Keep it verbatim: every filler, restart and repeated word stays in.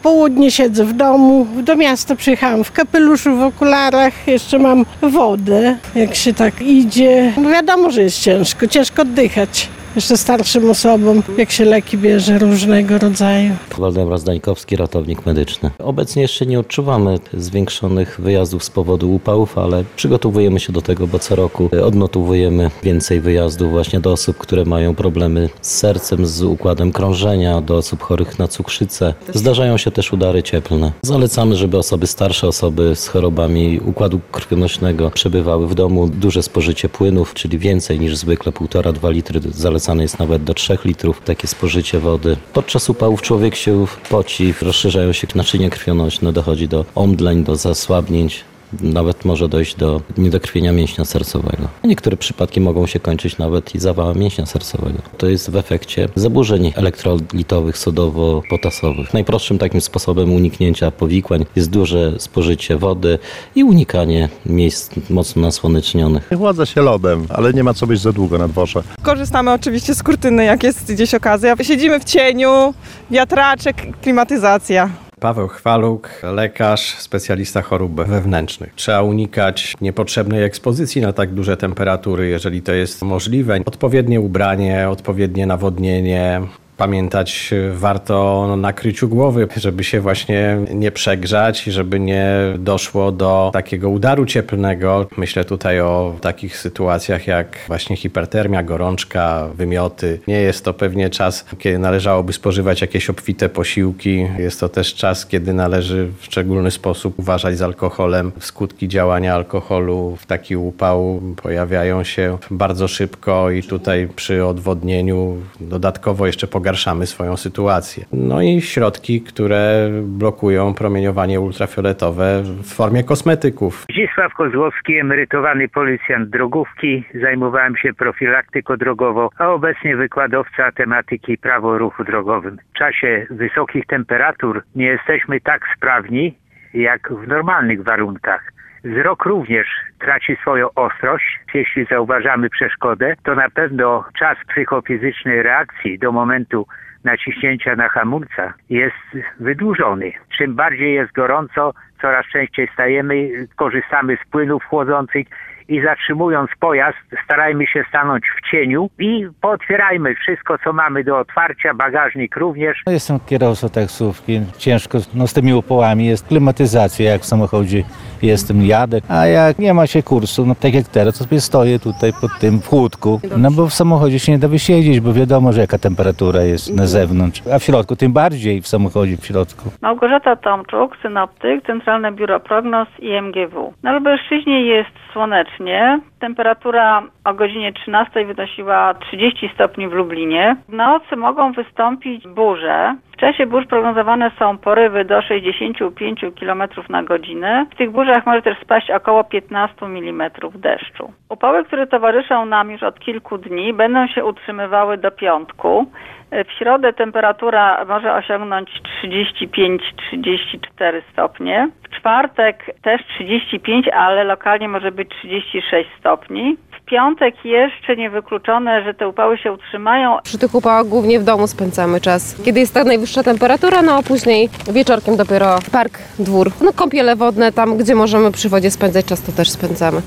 południe siedzę w domu, do miasta przyjechałam w kapeluszu, w okularach, jeszcze mam wodę, jak się tak idzie. No wiadomo, że jest ciężko, ciężko oddychać. Jeszcze starszym osobom, jak się leki bierze różnego rodzaju. Waldemar Zdańkowski, ratownik medyczny. Obecnie jeszcze nie odczuwamy zwiększonych wyjazdów z powodu upałów, ale przygotowujemy się do tego, bo co roku odnotowujemy więcej wyjazdów właśnie do osób, które mają problemy z sercem, z układem krążenia, do osób chorych na cukrzycę. Zdarzają się też udary cieplne. Zalecamy, żeby osoby starsze, osoby z chorobami układu krwionośnego przebywały w domu. Duże spożycie płynów, czyli więcej niż zwykle, półtora do dwóch litry. Zalecamy jest nawet do trzech litrów takie spożycie wody. Podczas upałów człowiek się poci, rozszerzają się naczynia krwionośne, dochodzi do omdleń, do zasłabnięć. Nawet może dojść do niedokrwienia mięśnia sercowego. Niektóre przypadki mogą się kończyć nawet i zawałem mięśnia sercowego. To jest w efekcie zaburzeń elektrolitowych, sodowo-potasowych. Najprostszym takim sposobem uniknięcia powikłań jest duże spożycie wody i unikanie miejsc mocno nasłonecznionych. Chłodza się lodem, ale nie ma co być za długo na dworze. Korzystamy oczywiście z kurtyny, jak jest gdzieś okazja. Siedzimy w cieniu, wiatraczek, klimatyzacja. Paweł Chwaluk, lekarz, specjalista chorób wewnętrznych. Trzeba unikać niepotrzebnej ekspozycji na tak duże temperatury, jeżeli to jest możliwe. Odpowiednie ubranie, odpowiednie nawodnienie. Pamiętać warto o nakryciu głowy, żeby się właśnie nie przegrzać, żeby nie doszło do takiego udaru cieplnego. Myślę tutaj o takich sytuacjach jak właśnie hipertermia, gorączka, wymioty. Nie jest to pewnie czas, kiedy należałoby spożywać jakieś obfite posiłki. Jest to też czas, kiedy należy w szczególny sposób uważać z alkoholem. Skutki działania alkoholu w taki upał pojawiają się bardzo szybko i tutaj przy odwodnieniu dodatkowo jeszcze pogarszamy swoją sytuację. No i środki, które blokują promieniowanie ultrafioletowe w formie kosmetyków. Zdzisław Kozłowski, emerytowany policjant drogówki. Zajmowałem się profilaktyką drogową, a obecnie wykładowca tematyki prawo o ruchu drogowym. W czasie wysokich temperatur nie jesteśmy tak sprawni jak w normalnych warunkach. Wzrok również traci swoją ostrość. Jeśli zauważamy przeszkodę, to na pewno czas psychofizycznej reakcji do momentu naciśnięcia na hamulca jest wydłużony. Czym bardziej jest gorąco, coraz częściej stajemy, korzystamy z płynów chłodzących i zatrzymując pojazd, starajmy się stanąć w cieniu i pootwierajmy wszystko, co mamy do otwarcia, bagażnik również. Jestem kierowcą taksówki, ciężko no, z tymi upałami, jest klimatyzacja, jak w samochodzie jestem, jadę, a jak nie ma się kursu, no tak jak teraz, to sobie stoję tutaj pod tym w chłódku, no bo w samochodzie się nie da wysiedzieć, bo wiadomo, że jaka temperatura jest na zewnątrz, a w środku tym bardziej w samochodzie w środku. Małgorzata Tomczuk, synoptyk, Centralne Biuro Prognoz i M G W. Na Lubelszczyźnie jest słonecznie. Temperatura o godzinie trzynastej wynosiła trzydzieści stopni w Lublinie. W nocy mogą wystąpić burze. W czasie burz prognozowane są porywy do sześćdziesiąt pięć kilometrów na godzinę. W tych burzach może też spaść około piętnaście milimetrów deszczu. Upały, które towarzyszą nam już od kilku dni, będą się utrzymywały do piątku. W środę temperatura może osiągnąć trzydzieści pięć trzydzieści cztery stopnie. W czwartek też trzydzieści pięć, ale lokalnie może być trzydzieści sześć stopni. W piątek jeszcze niewykluczone, że te upały się utrzymają. Przy tych upałach głównie w domu spędzamy czas. Kiedy jest ta najwyższa temperatura, no a później wieczorkiem dopiero park, dwór. No kąpiele wodne, tam gdzie możemy przy wodzie spędzać czas, to też spędzamy.